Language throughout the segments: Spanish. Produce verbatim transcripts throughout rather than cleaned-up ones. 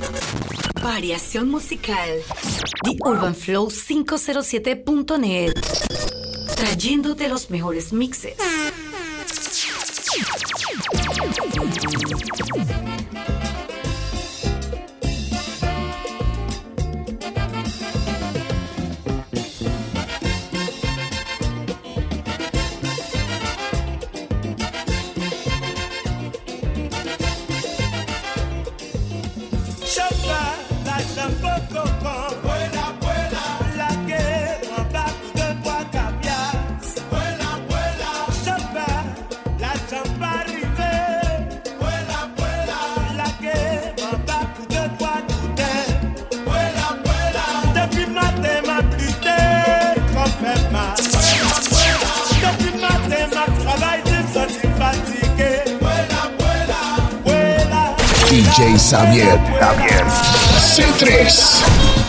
Variación musical. The Urban Flow quinientos siete punto net. Trayéndote los mejores mixes. D J Xavier, Xavier, C tres.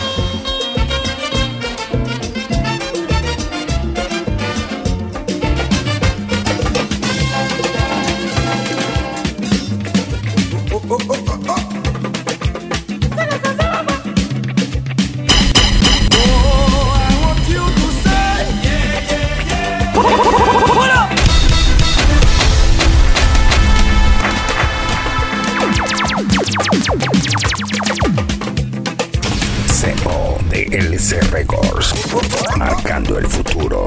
L C Records, marcando el futuro.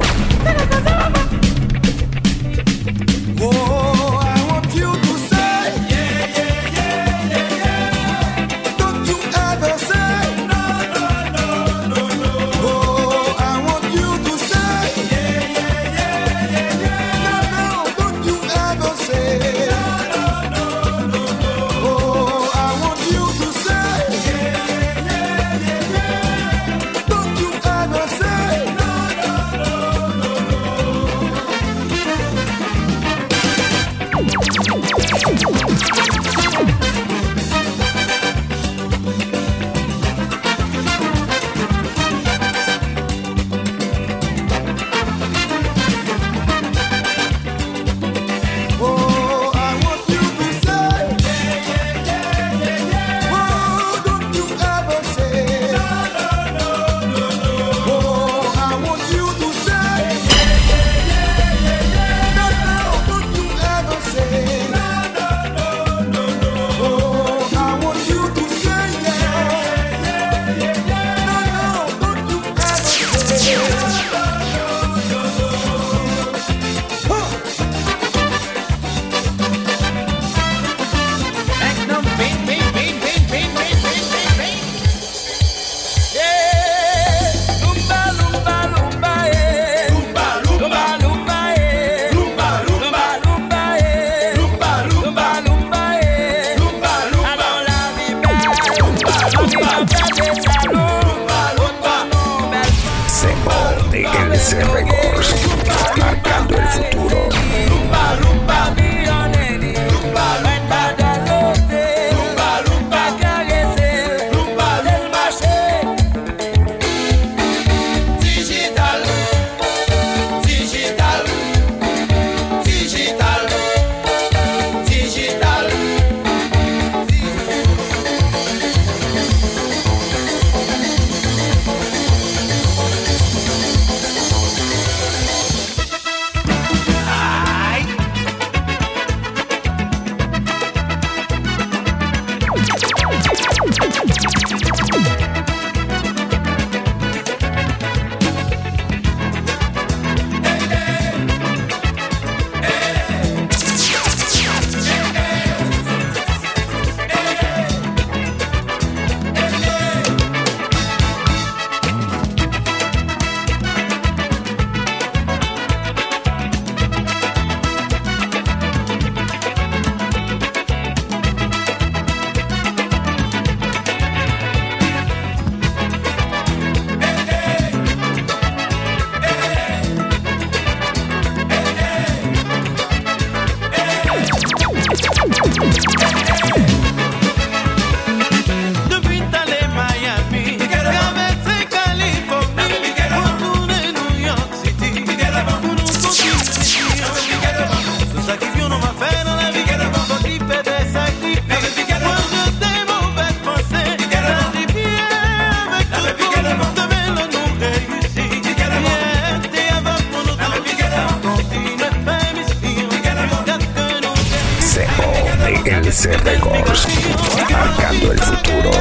C Records, marcando el futuro.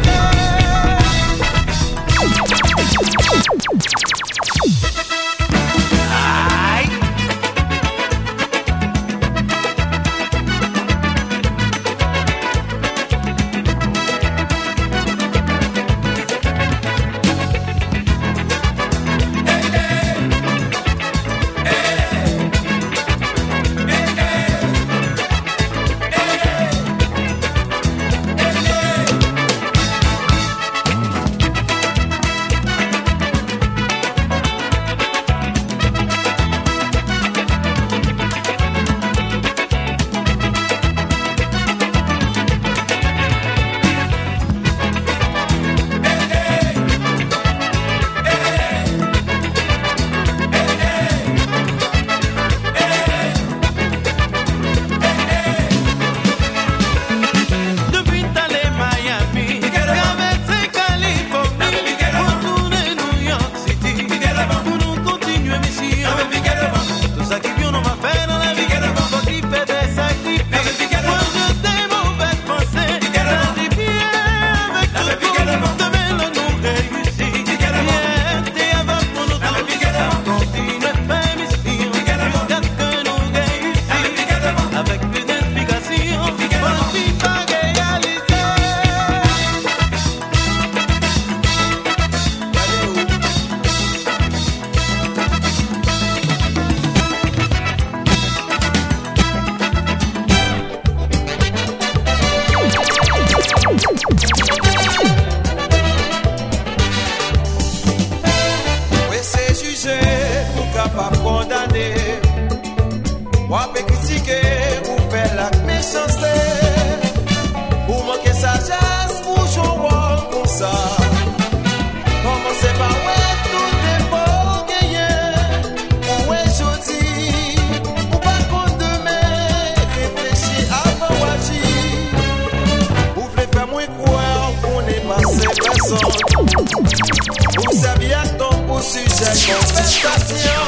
Vous saviez ton pour sujet conversation.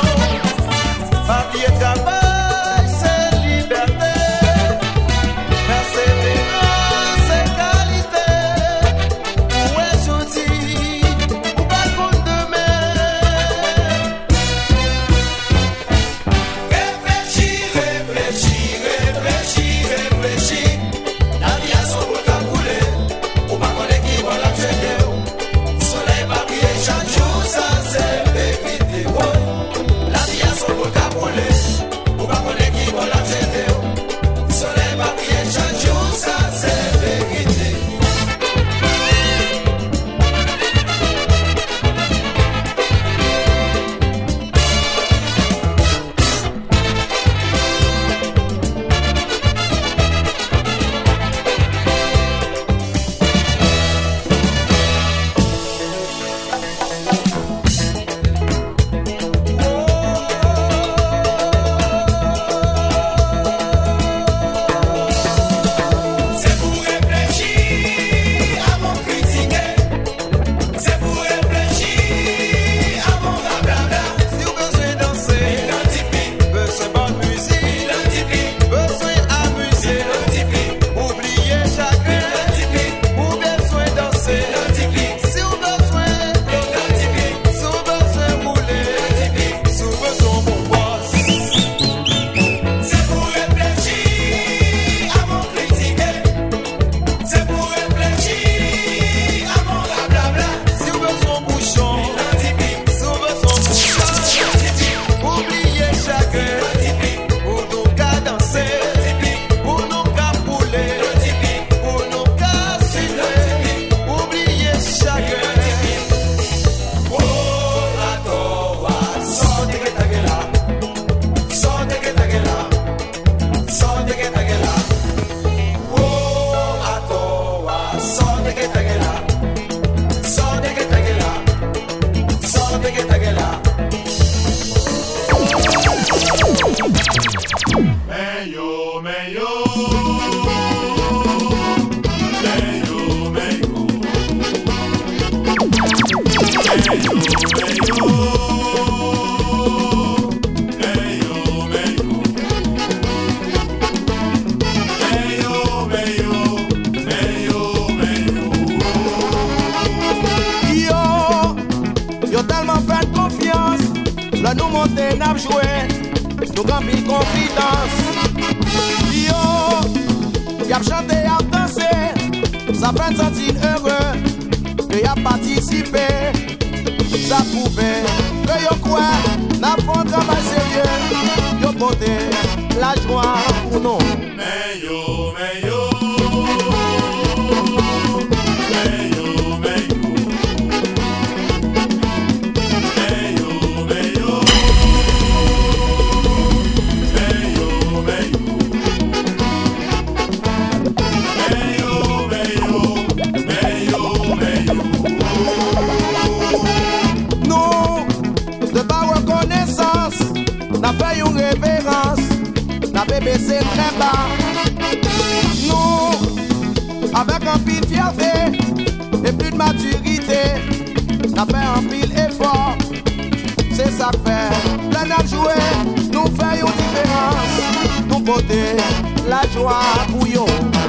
Papier travail, c'est liberté. Persévérance, c'est qualité. Où est aujourd'hui, ou pas contre demain. Réfléchis, réfléchis, réfléchis, réfléchis. La vie a son bout à couler. Ou pas qu'on est qui va la jeter. Chaque jour, ça c'est vérité. La vie a son bout à brûler. Ou pas qu'on est qui va la jeter. Soleil va briller chaque jour, ça c'est vérité. Meyo, meyo, meyo, meyo, meyo, meyo, meyo, jouer, nous gambille confidence. Yo, y a chanté, y a dansé, ça fait sentir heureux, que y a participé, ça pouvait, que yo quoi, n'a pas un travail sérieux, yo porté la joie pour nous. Meyo, meyo. N'a fait une révérence, n'a baissé très bas. Nous, avec un pile fierté et plus de maturité, n'a fait un pile effort. C'est ça que fait, plein à jouer, nous faisons une différence. Nous porter la joie pour yo.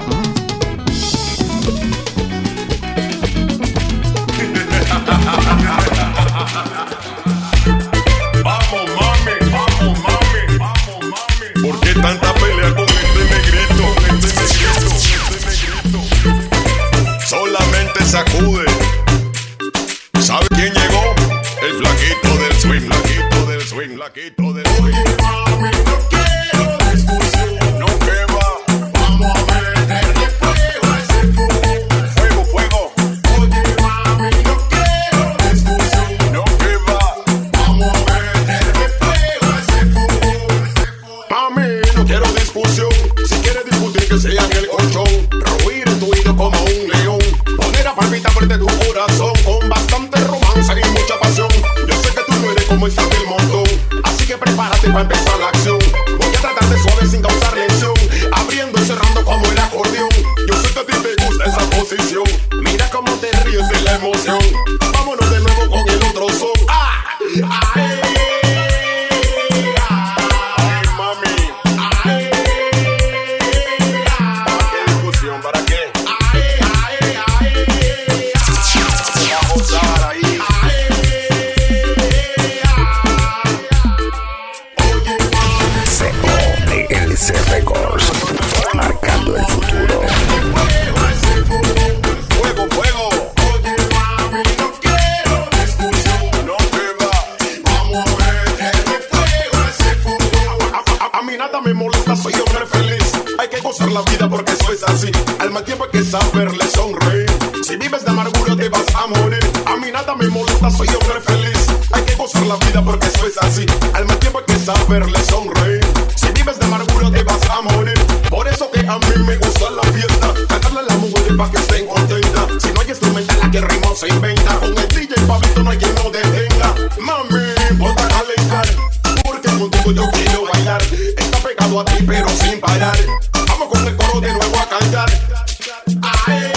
Vamos mami, vamos mami, vamos mami. ¿Por qué tanta pelea con este negrito? Este negrito, este negrito. Solamente sacude. ¿Sabe quién llegó? El flaquito del swing, flaquito del swing, flaquito del swing. Oye mami, no quiero discusión, no que va. Vamos a meterle fuego a ese fuego. Fuego, fuego. Oye mami, no quiero discusión, no que va. Vamos a meterle fuego a ese fuego. Mami, no quiero discusión. Si quieres discutir que sea en el colchón. Ruir en tu oído como un león. Poner a palpitar fuerte tu corazón con bastante romance y mucha pasión. Yo sé que tú no eres como el saque del montón, así que prepárate para empezar la acción. Voy a tratar de suave sin causar lesión, abriendo y cerrando como el acordeón. Yo sé que a ti te gusta esa posición. Mira cómo te ríes de la emoción. Vámonos de nuevo con el otro son. ¡Ah! ¡Ay! ¡Ay, mami! ¡Ay! ¿Para qué discusión? ¿Para qué? ¡Ay, ay, ay! Vamos a gozar ahí. C O D L C Records, marcando el futuro. Fuego, fuego. Oye, mami, no quiero discusión, no te va. Vamos a meterle fuego a ese fuego. A, a- a mí nada me molesta, soy hombre feliz. Hay que gozar la vida porque eso es así. Al mal tiempo hay que saberle sonreír. Si vives de amargura te vas a morir. A mí nada me molesta, soy hombre feliz. Hay que gozar la vida porque eso es así. Al mal tiempo hay que saberle sonreír. Si vives de amargura te vas a morir. Por eso que a mí me gusta la fiesta. Cantarle a las mujeres para que estén contentas. Si no hay instrumental la que ritmo se inventa. Con el D J Pablito no hay quien no detenga. Mami, ponte a calentar, porque contigo yo quiero bailar. Está pegado a ti pero sin parar. Vamos con el coro de nuevo a cantar. Ay,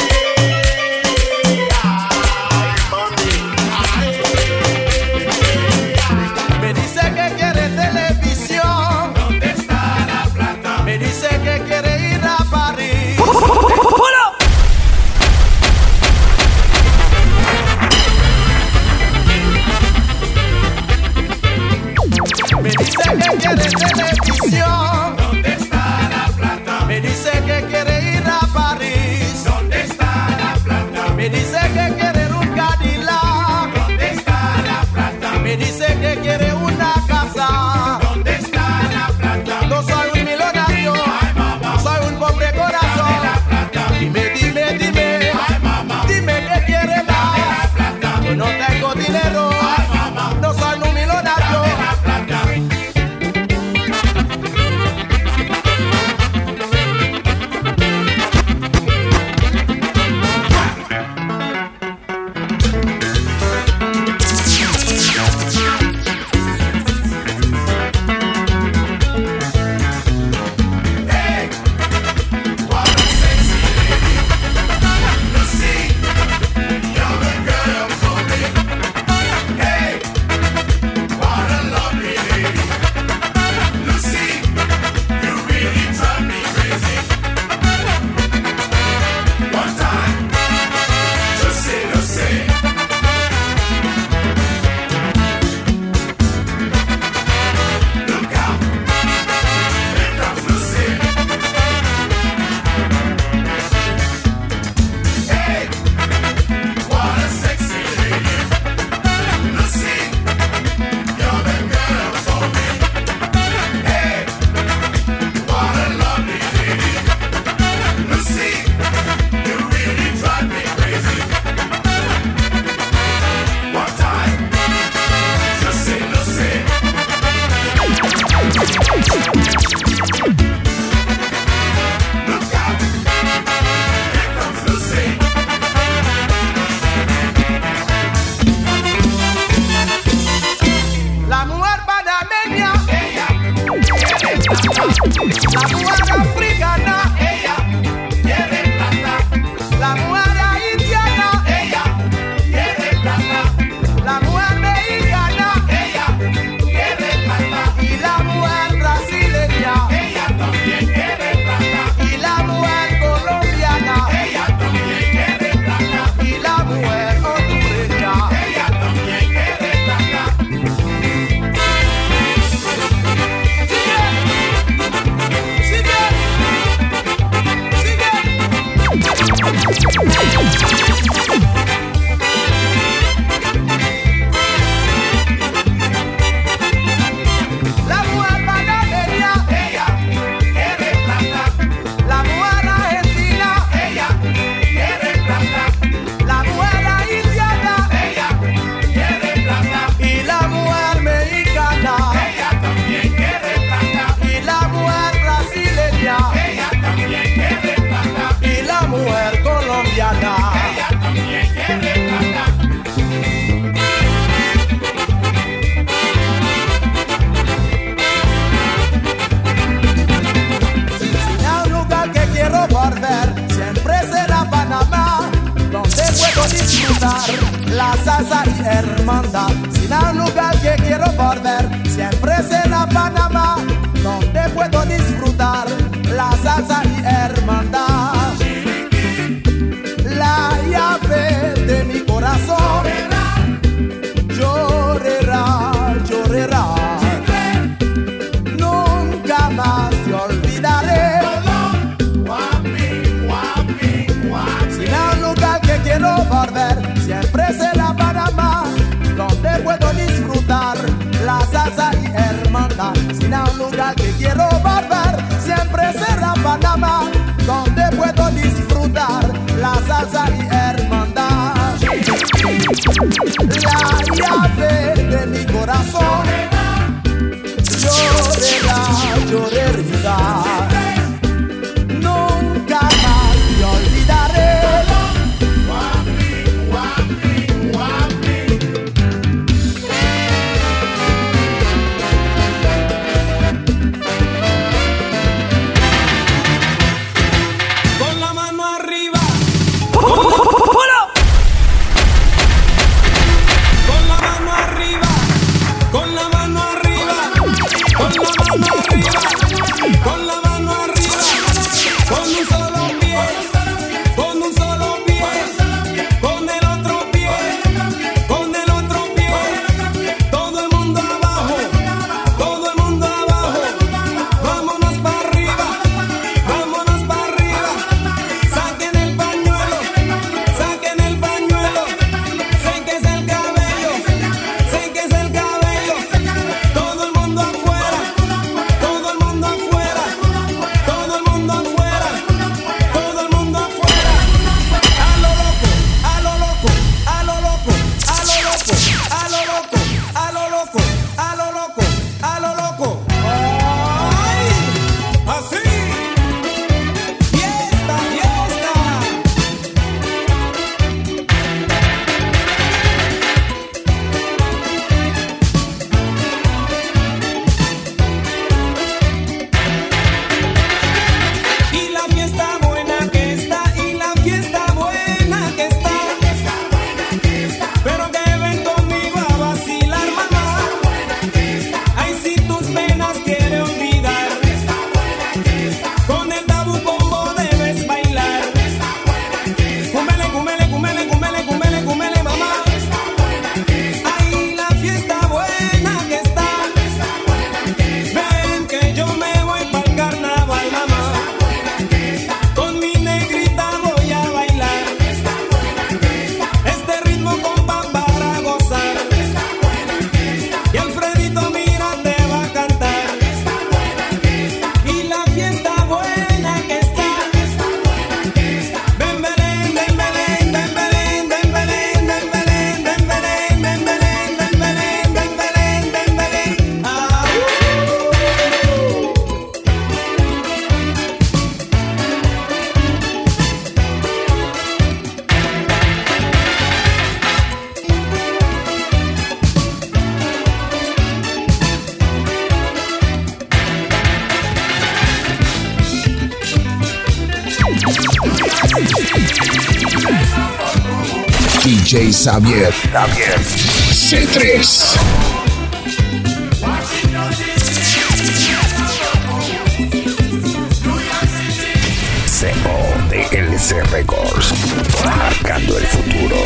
ay, mami, ay. Me dice que quiere televisión. ¿Dónde está la plata? Me dice que quiere ir a París. puedo disfrutar la salsa y hermandad. Sin un lugar que quiero volver, siempre será Panamá, donde puedo disfrutar la salsa y hermandad. La llave de mi corazón llorará, llorará. Nunca más te olvidaré. Sin un lugar que quiero volver, siempre será Panamá, donde puedo disfrutar la salsa y hermandad. Sin un lugar que quiero volver, siempre será Panamá, donde puedo disfrutar la salsa y hermandad. La llave de mi corazón llorará, llorará. Nunca más te olvidaré. Con la mano arriba. Con la mano arriba. Con la mano arriba. Con la mano arriba. Con la mano arriba. Con un solo pie. Con un solo pie. Con el otro pie. Con el otro pie. Todo el mundo abajo. Todo el mundo abajo. Vámonos para arriba. Vámonos para arriba. Saquen el pañuelo. Saquen el pañuelo. Séquese el cabello. Séquese el cabello. Todo el mundo afuera. Todo el mundo afuera. Todo el mundo afuera. Todo el mundo afuera. A lo loco. A lo loco. A lo loco. A lo loco. A lo loco. A lo loco. A lo loco. A lo loco. ¡Ay! Así. Fiesta, fiesta. Y la fiesta buena que está, y la fiesta buena que está. Pero que ven conmigo a vacilar, mamá. Ay, si tus penas quieres olvidar, con el tabú combo debes bailar. Cúmele, cúmele, cúmele, cúmele, cúmele, cúmele, mamá. Ay, la fiesta buena que está. Ven que yo me voy pa'l carnaval, mamá. Con mi negrita voy a bailar este ritmo compa para gozar. Y Alfredito mira te va a cantar. Y la fiesta buena que está. Ven Belén, ven Belén, ven Belén, ven Belén, ven Belén, ven Belén, ven Belén, ven Belén, ven Belén, ven Belén. Ah, D J Xavier, Xavier, C tres. C O de L C Records, marcando el futuro.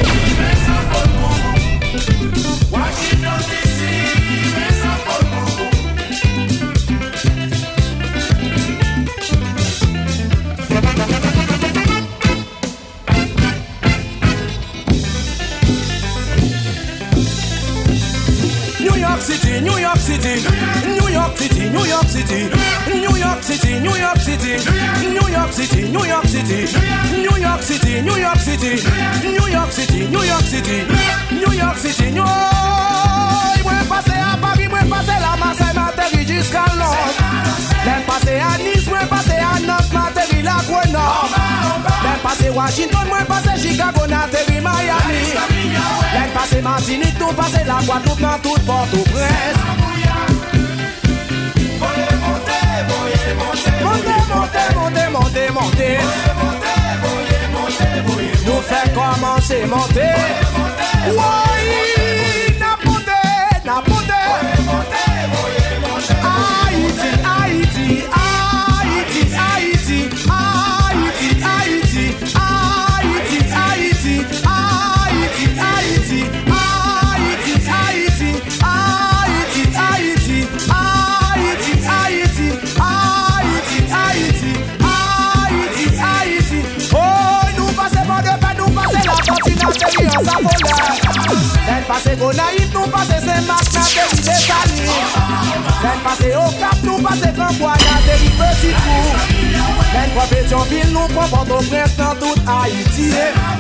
New York City, New York City, New York City, New York City, New York City, New York City, New York City, New York City, New York City, New York City, New York City, New York City, New York City, New York. Moi passé à Paris, moi passé la Marseille, m'atterri jusqu'à Londres. Même passé à Nice, moi passé à Nantes, m'atterri la Grenoble. Même passé Washington, moi passé Chicago, m'atterri Miami. Même passé Martinique, tout passé la Guadeloupe, dans toute Port-au-Prince. Montez, montez, montez, montez, montez. nous fait commencer monter. Oui, n'a monté, n'a monté. Haïti, Haïti, Haïti, Haïti, Haïti, Haïti, Haïti, Haïti, Haïti, Haïti, Haïti, Haïti, Haïti, Haïti, Haïti, Haïti, Haïti, Haïti, Haïti, Haïti. Oh, nous passons pas de paix, nous passons la continent de l'Union Saint-Paul. Elle passe Gonaïve, nous passons Saint-Marc, la pays des Salis. Elle passe au Cap, nous passons Grand-Bois, la pays petit trou. Elle prend Pétionville, nous prend Port-au-Prince dans toute Haïti.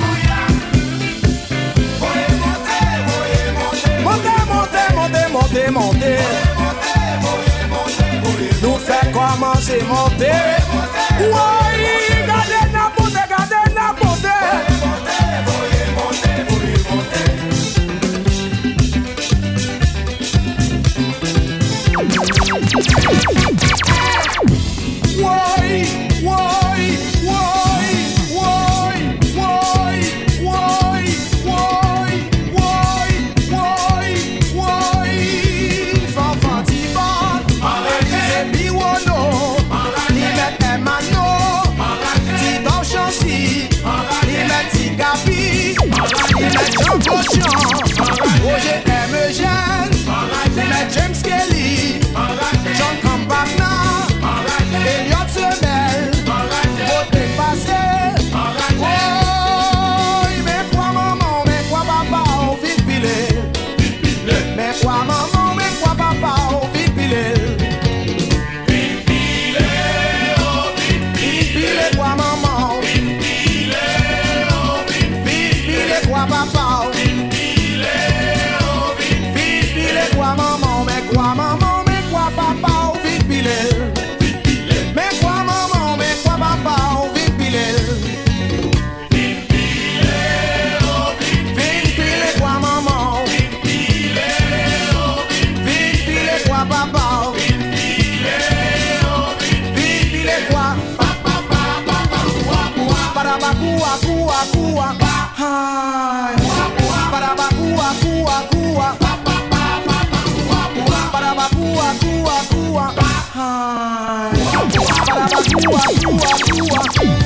Montez, montez, montez, montez, montez. Nous fait commencer monter. Oui, gardez la montée, gardez la montée. Why, why, why, why, why, why, why, why, why, why? Fanfantiban, c'est Biwono, ni met Emano, Titan Chancy, ni met Tigapi, ni met Jean Cochon, Roger M. Eugène, ni met James Kelly, John Campagna, Elliot Semel, Côté passé. Oh, mais quoi maman, mais quoi papa, on vite pilé. Mais quoi maman, mais quoi papa, on vite pilé. Vite pilé, oh vite pilé, quoi maman. Vite pilé, oh vite pilé, quoi papa. Vite pilé, oh vite pilé, quoi maman, mais quoi maman, mais quoi papa, vite pilé. Mais quoi maman, mais quoi papa, on vit piler. Vite piler, oh vite piler, quoi maman. Vite piler, oh vite piler, quoi papa. Vite piler, oh vite piler, quoi papa, papa, papa, papa, coua, coua, coua, hi. Paraba coua, coua, coua, papa, papa, paraba coua, coua, coua, hi. Paraba coua, coua, coua.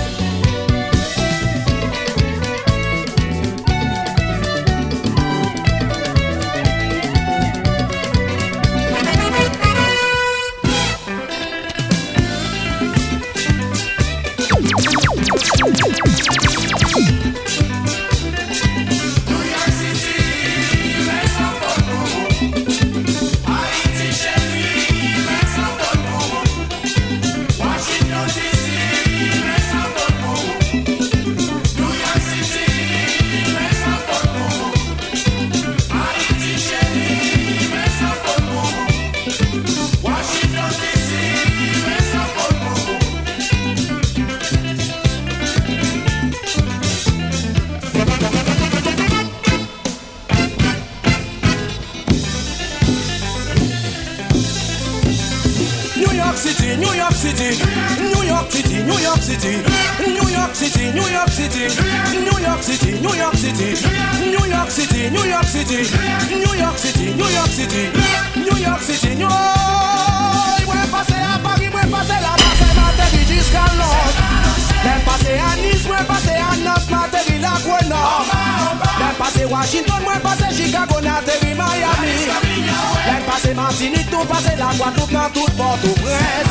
City, New York City, New York City, New York City, New York City, New York City, New York City, New York City, New York City, New York City, New York City, New York City, New York City, New York. Moi passer à Paris, moi passer là, passer m'atterrir jusqu'à Londres. Moi passer à Nice, moi passer à Nantes, m'atterrir la Grenoble. Moi passer Washington, moi passer Chicago, m'atterrir Miami. Moi passer Martinique, nous passer la Guadeloupe dans toute Port-au-Prince.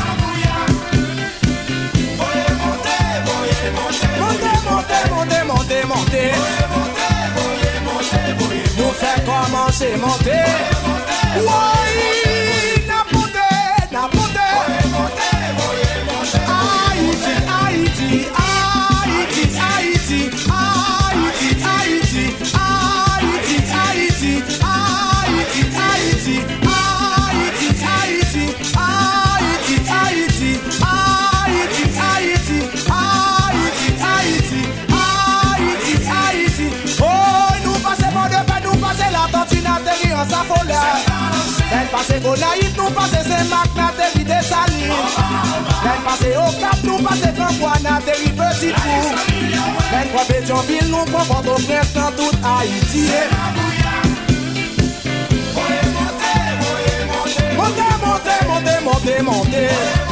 Montez, montez, montez, montez, montez. Nous fait commencer monter. Oui, n'a monté, n'a monté. Haïti, Haïti, Haïti, Haïti, Haïti, Haïti, Haïti, Haïti, Haïti, Haïti, Haïti, Haïti, Haïti, Haïti, Haïti, Haïti, Haïti, Haïti, Haïti, Haïti. Oh, nous passons pas de paix, nous passons la tantine atterrir en Saint-Follet. Elle passe Gonaïve, nous passons Saint-Marc, l'atterri des Salis. Elle passe au Cap, nous passons Grand-Bois, l'atterri petit trou. vingt-trois Pétionville, nous prenons Port-au-Prince dans toute Haïti. Montez, montez, montez, montez, montez.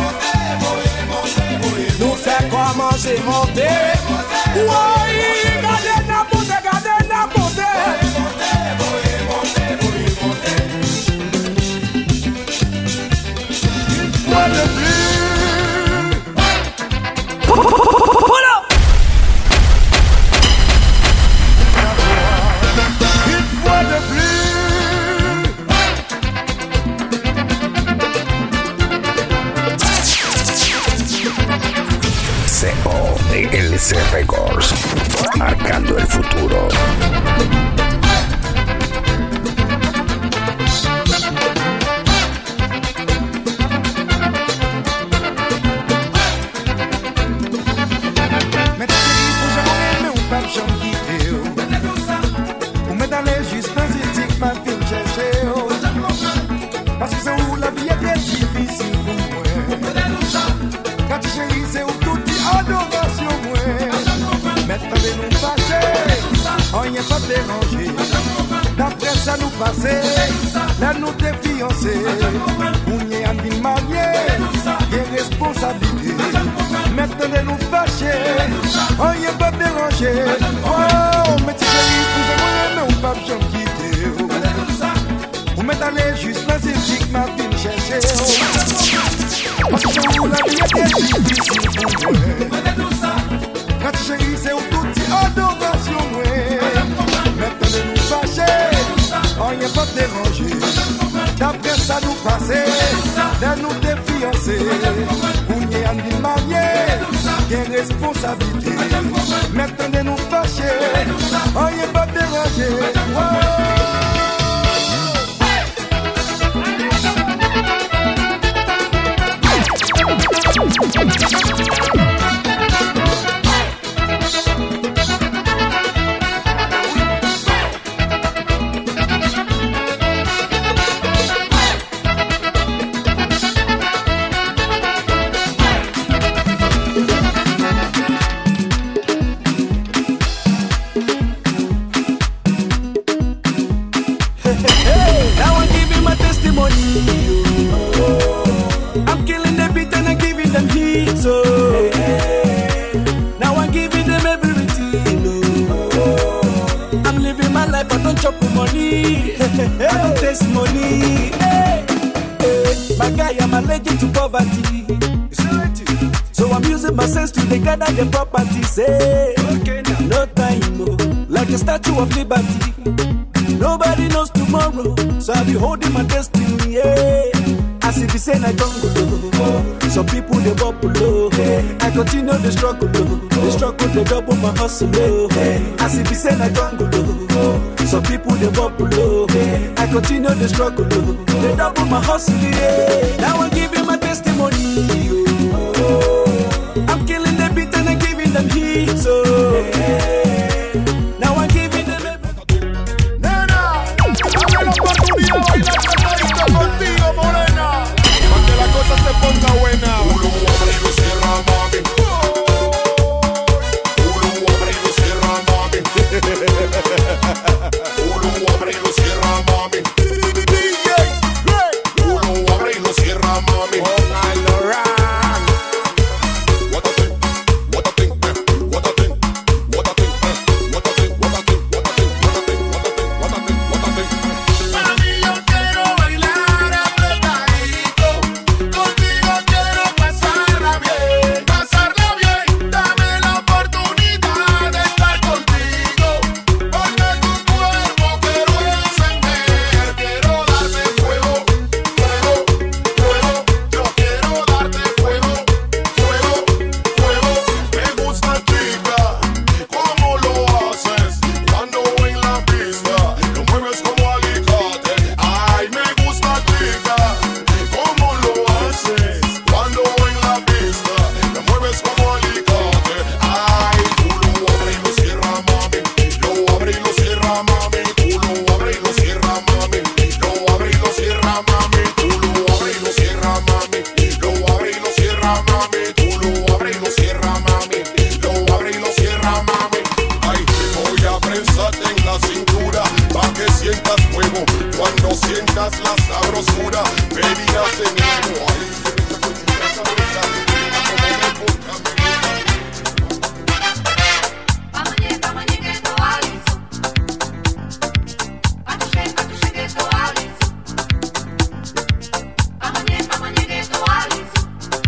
Nous fait comment j'ai monté. Oui, gardez la montée, gardez la montée. Quoi de plus? Voilà. Une fois de plus. C O de L C Records, marcando el futuro. Parce que c'est où la vie est difficile pour moi. Quand chérie, c'est où tout dit adoration moi. Maintenant de nous fâcher, on n'y est pas dérangé. D'après ça nous passer, là nous défiancer. On y est en vie mariée, des responsabilités. Maintenant de nous fâcher, on n'y est pas dérangé. Oh, mais chérie, vous avez mais on pas jamais quitter. Vous m'êtes allé juste la zétique, ma vie me chercher. Parce que vous la vie était difficile pour moi. Quand chérie, c'est où tout dit adoration, moi. Maintenant de nous fâcher, on n'y est pas dérangé. D'après ça nous passer, de nous défiancer. On y est en vie mariée, des responsabilités. Maintenant de nous fâcher, on n'y est pas dérangé. Oh. Gather the property, say okay, no time, no. Like a statue of liberty. Nobody knows tomorrow, so I'll be holding my destiny. Yeah. As if it's saying I don't go. Some people they bubble low. I continue the struggle, the struggle they double my hustle. As if it's saying I don't go. Some people they bubble low. I continue the struggle, they double my hustle. Yeah. Now I'm giving my testimony. I'm killing the beat and I'm giving them heat, so yeah. Now I'm giving them everything. Nena, dame la oportunidad de bailar esta contigo, morena, para que la cosa se ponga buena. Uno abre y lo cierra, mami. Uno abre y lo cierra, mami. Uno abre y lo cierra, mami. D J, Uno abre y lo cierra, mami. póngalo rock. What a thing, what a thing, what a thing. verás la sabrosura, pedirás en el menú. Ay, esa cosita sabrosa, rica como me gusta, me gusta. Pamanie, pamanie, que to alisu. Patusze, patusze, que to alisu. Pamanie, pamanie, que to alisu.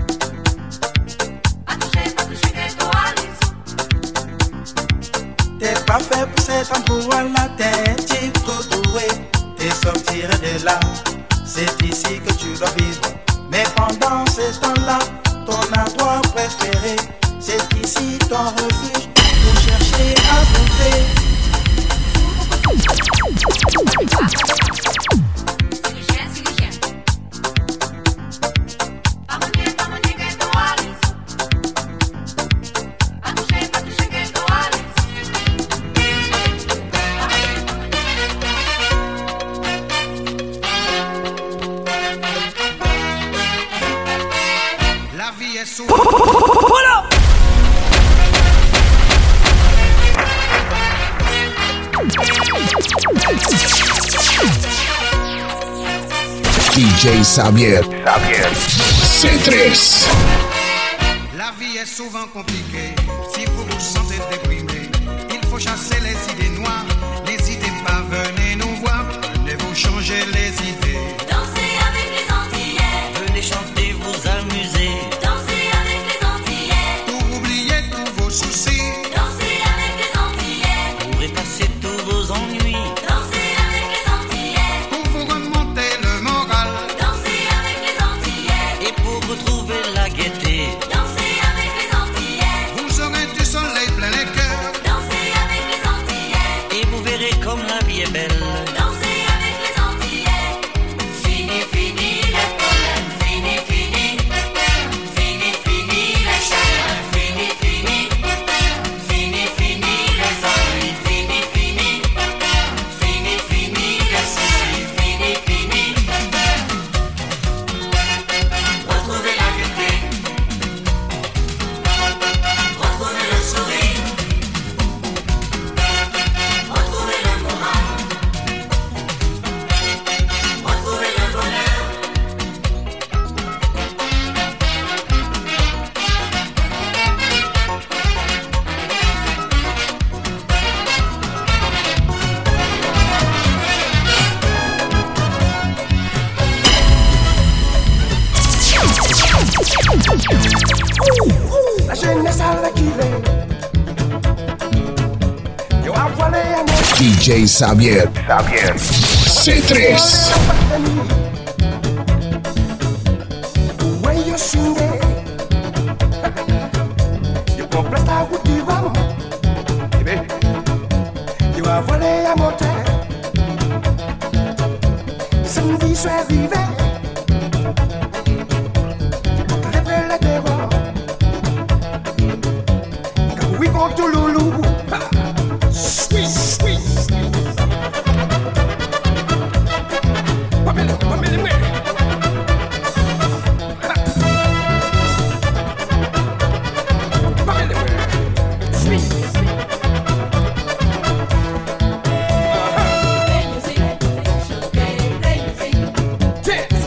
Patusze, patusze, que to alisu. T'es pas fait pour cet endroit là, t'es type doué. T'es sortir de là, c'est ici que tu dois vivre. Mais pendant ce temps-là, ton endroit préféré, c'est ici ton refuge pour chercher à bouffer. Silicien, silicien. Pamanie, pamanie, que to alisu. Patusze, patusze, que to alisu. La vie est souvent D J Xavier. Xavier. C tres. La vie est souvent compliquée. Si vous vous sentez déprimé, il faut chasser les idées noires. N'hésitez pas, venez nous voir. Venez vous changer les idées. Dansez avec les Antillais. Venez chanter, vous amuser. Dansez avec les Antillais. Pour oublier tous vos soucis. Dansez avec les Antillais. Pour effacer tous vos ennuis. Dansez avec les Antillais. Pour vous remonter le moral. Dansez avec les Antillais. Et pour retrouver la gaieté. Dansez avec les Antillais. Vous aurez du soleil plein les cœurs. Dansez avec les Antillais. Et vous verrez comme la vie est belle. Dansez avec les Antillais. Fini, fini les problèmes. Fini, fini. Fini, fini les chagrins. Fini, fini. Fini, fini les ennuis. Fini, fini. Fini, fini les soucis. Fini, fini. Retrouvez la gaieté. Retrouvez le sourire. Retrouvez le moral. Retrouvez le bonheur. La jeunesse à la killé. Yo a volé à notre D J Xavier. Xavier. C tres. way you sing it. You complètes la route du vent. You a volé à mon terre. Samedi soir arrivé. Réveille la terreur. Quand we go to Loulou. Sweet, sweet. Pamela, Pamela, Pamela. Dance.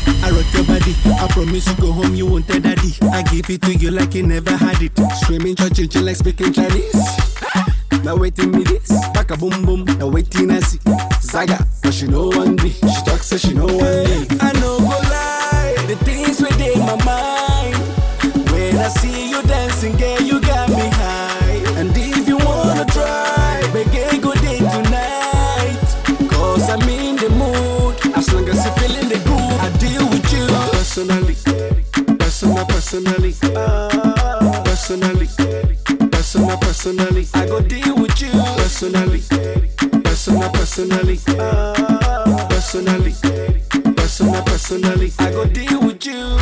I rock your body. I promise you go home, you won't tell daddy. I give it to you like you never had it. Screaming, churching, like speaking Chinese. Now waiting me this, back a boom boom. Now waiting I see Zaga, but she know one me. She talks so she know one me. I know go lie, the things within my mind. When I see you dancing, girl, you got me high. And if you wanna try, make a good day tonight. Cause I'm in the mood, as long as you're feeling the groove, I deal with you personally, personal, personally, personally. Personal, personally, I go deal with you personally, personal, personally, personally, personal, personally, I go deal with you.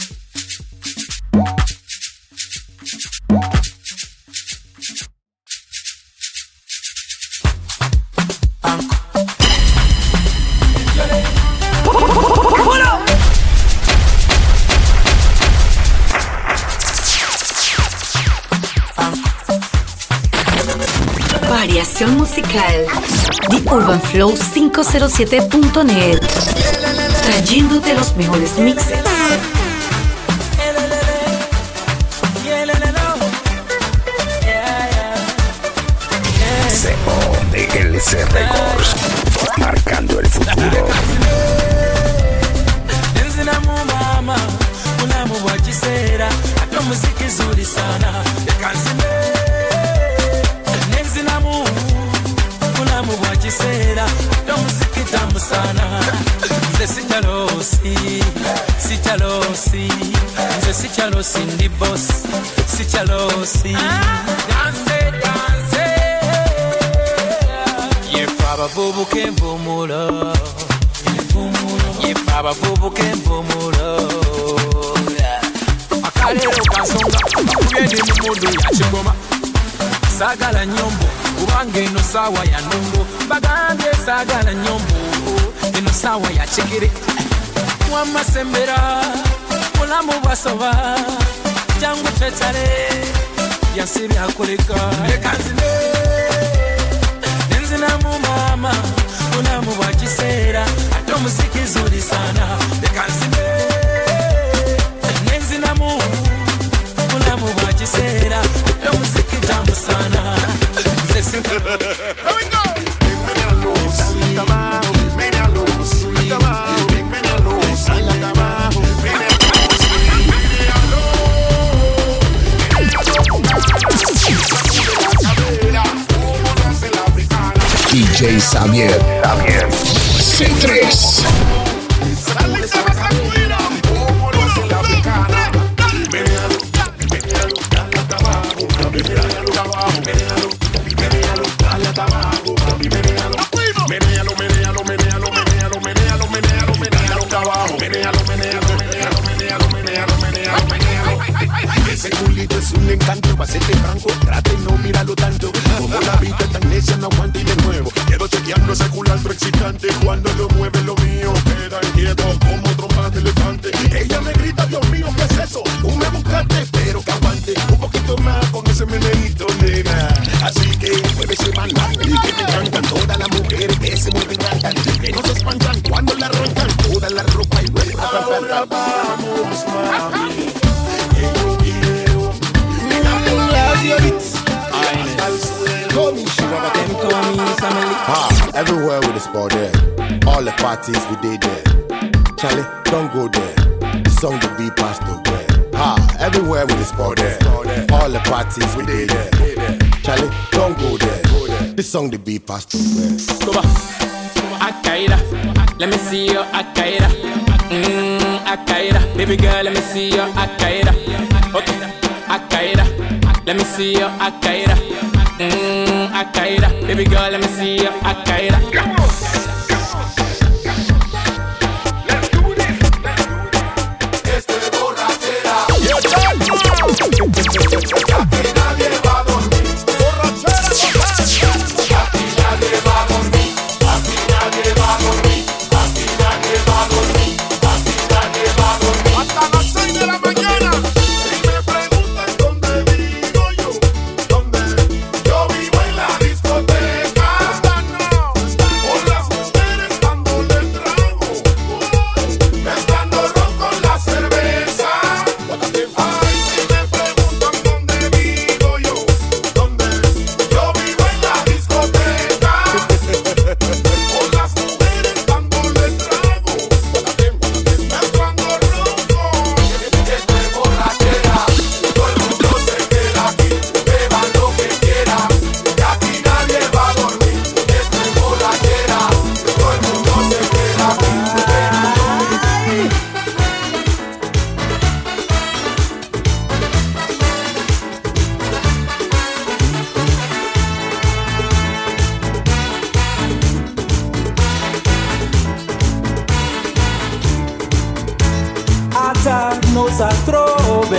Variación musical. The Urban Flow cinco cero siete punto net. Trayéndote los mejores mixes. C O de L C Records. Marcando el futuro. Sera, no muziki tamu sana. Nze sichalosi, sichalosi. Nze sichalosi ndi boss, sichalosi. Dance, dance. Yefa bavubuke mvumulo, yefa bavubuke mvumulo. Akalero kansonga, bakubye ndi mumundu ya kigoma. Sagala nyombo. Ubange eno sawa ya nungo bagambye sagala nyombo eno sawa ya chekere wama sembera mulamu basoba jangu tetale yasiri akoleka ekanzine nenzina mu mama mulamu bakisera ato muziki zuri sana ekanzine nenzina mu mulamu bakisera ato muziki tamu sana. Here we go. D J Xavier, Xavier. C tres. Ese culito es un encanto, pa' serte franco, trate y no míralo tanto. Como la vida tan necia no aguanta y de nuevo quedo chequeando ese culantro excitante. Cuando lo mueve lo mío queda inquieto como trompas de elefante. Ella me grita, Dios mío, ¿qué es eso? Tú me buscaste, pero que aguante un poquito más con ese meneíto, nena. Así que mueve ese manual y que me encantan todas las mujeres que se mueven cantan, que no se espantan cuando la arrancan toda la ropa y vuelve. Ahora vamos, mami. Ah, everywhere with the sport there. All the parties we did there. Charlie, don't go there. The song the beat passed nowhere. Ah, everywhere with the sport there. All the parties we did there. Charlie, don't go there. The song the beat passed nowhere. Come on, Akaira, let me see your Akaira. Mmm, Akaira, baby girl, let me see your Akaira. Okay, Akaira, let me see your Akaira. Mmm, Akaira, baby girl, let me see your Akaira. Let's do this. Esto es borrachera. Aquí nadie va a dormir. Borrachera. Aquí nadie va a dormir. Aquí nadie va a dormir. Aquí nadie va a dormir. Aquí nadie va a dormir. Hasta las seis de la mañana. Si me preguntan dónde vivo yo, dónde yo vivo en la discoteca. danza trove,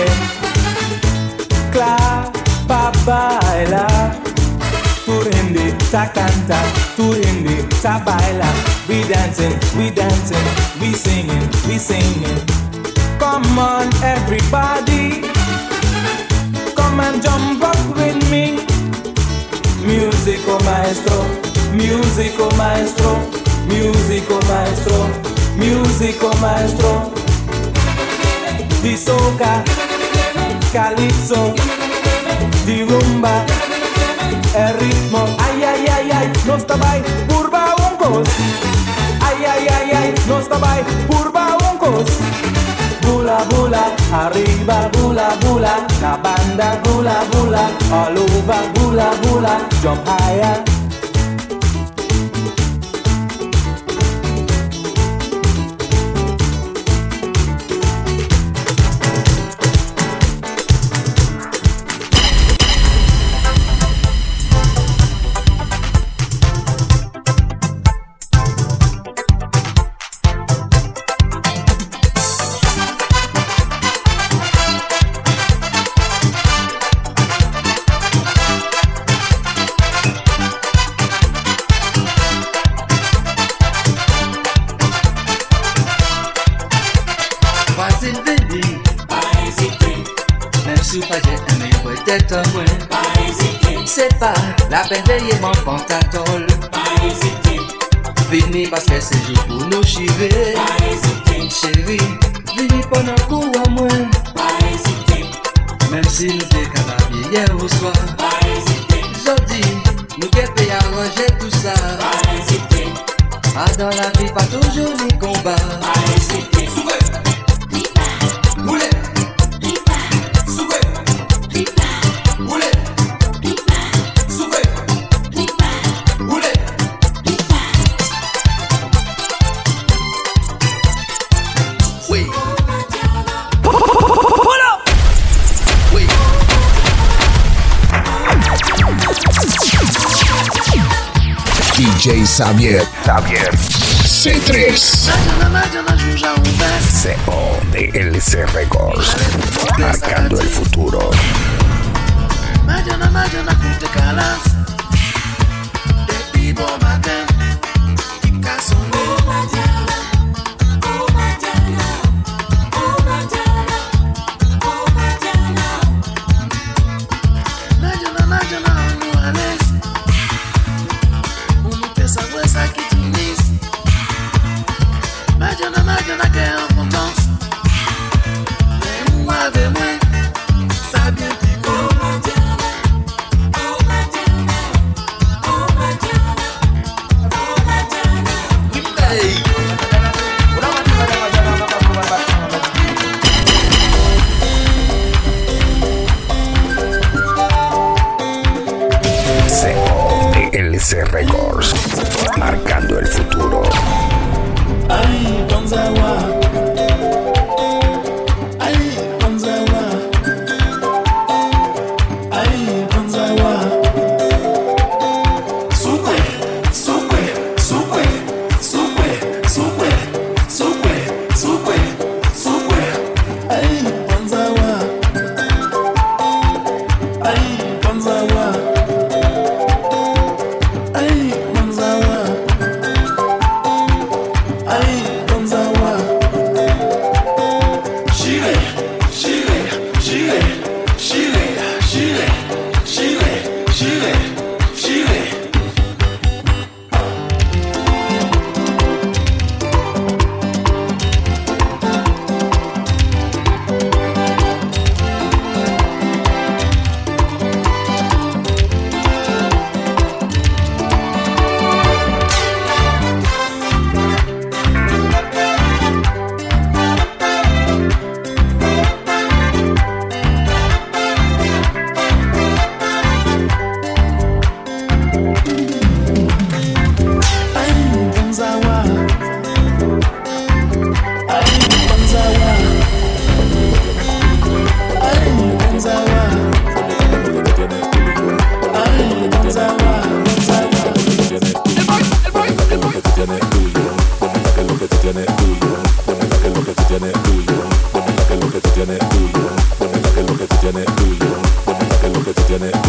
clapa baila, tu rindi, ta canta, tu rindi, ta baila. We dancing, we dancing, we singing, we singing. Come on everybody, come and jump up with me. Musico maestro, musico maestro, musico maestro, musico maestro. Di soca, calypso, di rumba, el ritmo. Ay, ay, ay, ay, no sta bai, purba uncos. Ay, ay, ay, ay, no sta bai, purba uncos. Bula, bula, arriba, bula, bula. La banda, bula, bula. All over, bula, bula. Jump higher. C'est pas la peine de mon pantatol. Vini parce que c'est jour pour nous chiver. Chérie, vini pendant coup à moi. Même si nous t'es capable hier au soir. Jodi, nous qu'est payé à ranger tout ça. Ah, dans la vie, pas toujours ni combat. D J Xavier, Xavier C tres C O de L C Records, marcando el futuro. C O de L C Records, marcando el futuro. Ay, Bonzawa. Ay, Bonzawa. Ay, Bonzawa. Sukwe, sukwe, sukwe, sukwe, sukwe, sukwe, sukwe, sukwe. Ay, Bonzawa. Ay, Bonzawa. Ay, Bonzawa. Ay, Bonzawa.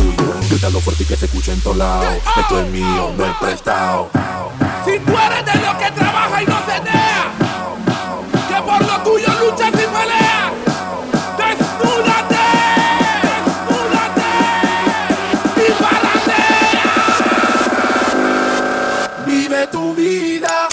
tuyo. Grítalo fuerte y que se escuche en todos lados. Esto es mío, no es prestado. Si tú eres de los que trabaja y no se deja, que por lo tuyo luchas y peleas, desnúdate, desnúdate y balancea. Vive tu vida.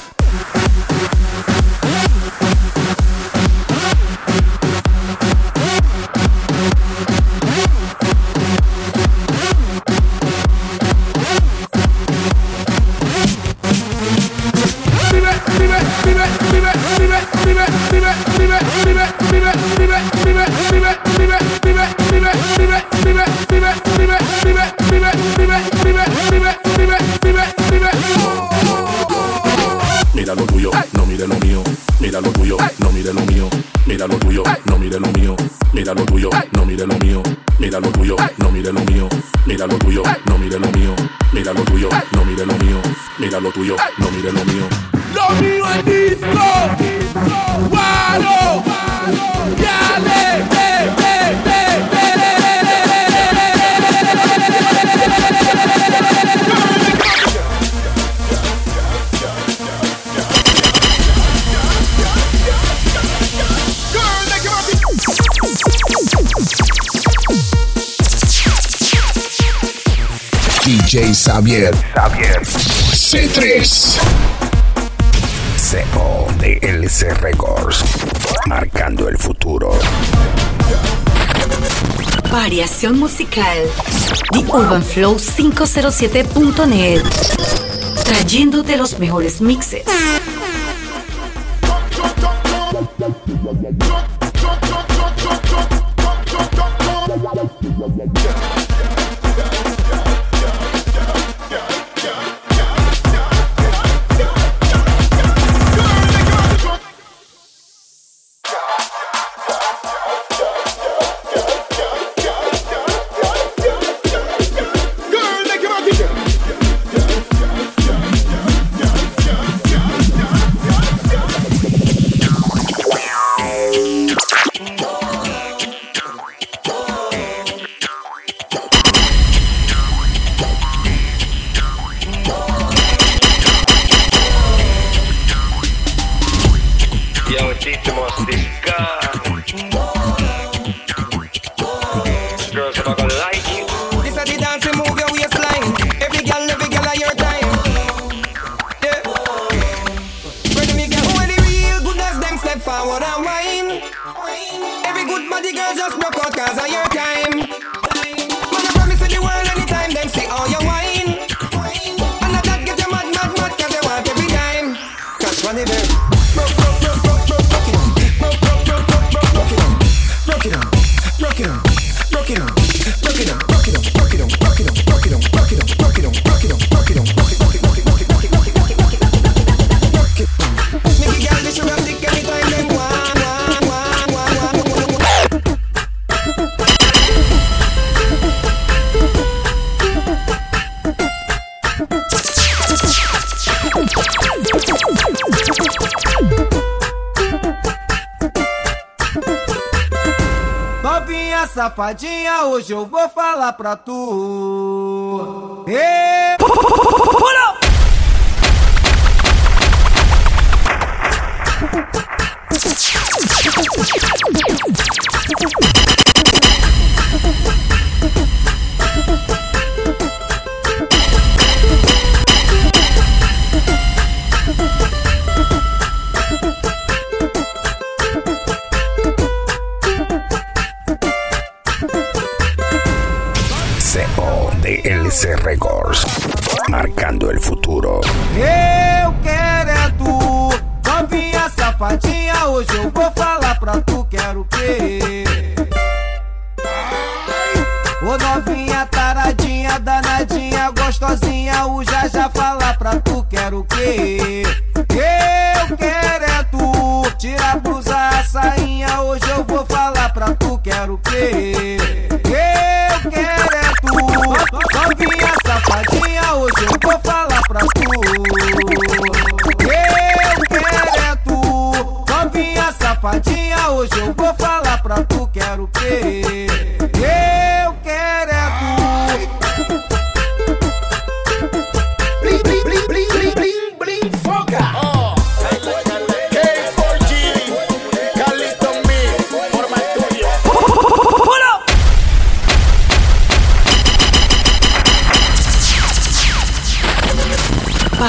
Mira lo tuyo, no mire lo mío. Mira lo tuyo, no mire lo mío. Mira lo tuyo, no mire lo mío. Mira lo tuyo, no mire lo mío. Mira lo tuyo, no mire lo mío. Mira lo tuyo, no mire lo mío. Mira lo tuyo, no mire lo mío. Mira lo tuyo, no mire lo mío. Lo mío es disco, guaro, dale, ve, ve, ve, ve. D J Xavier, Xavier, C tres, C O de L C Records, marcando el futuro. Variación musical. The Urban Flow quinientos siete punto net. Trayéndote los mejores mixes. Safadinha, hoje eu vou falar pra tu. Ei! L C Records, marcando el futuro. Eu quero é tu, novinha safadinha, hoje eu vou falar pra tu, quero o quê? Ô novinha taradinha, danadinha, gostosinha, o já já falar pra tu, quero o quê? Eu quero é tu, tira a blusa, a sainha, hoje eu vou falar pra tu, quero o quê? Eu quero é tu, novinha safadinha, hoje eu vou falar pra tu. Eu quero é tu, novinha safadinha, hoje eu vou falar pra tu, quero o quê? Eu quero é tu.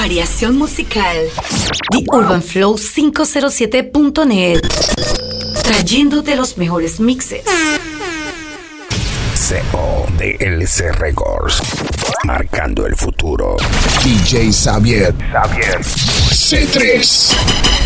Variación musical. The Urban Flow quinientos siete punto net. Trayéndote los mejores mixes. C O de L C Records. Marcando el futuro. D J Xavier. Xavier. C tres.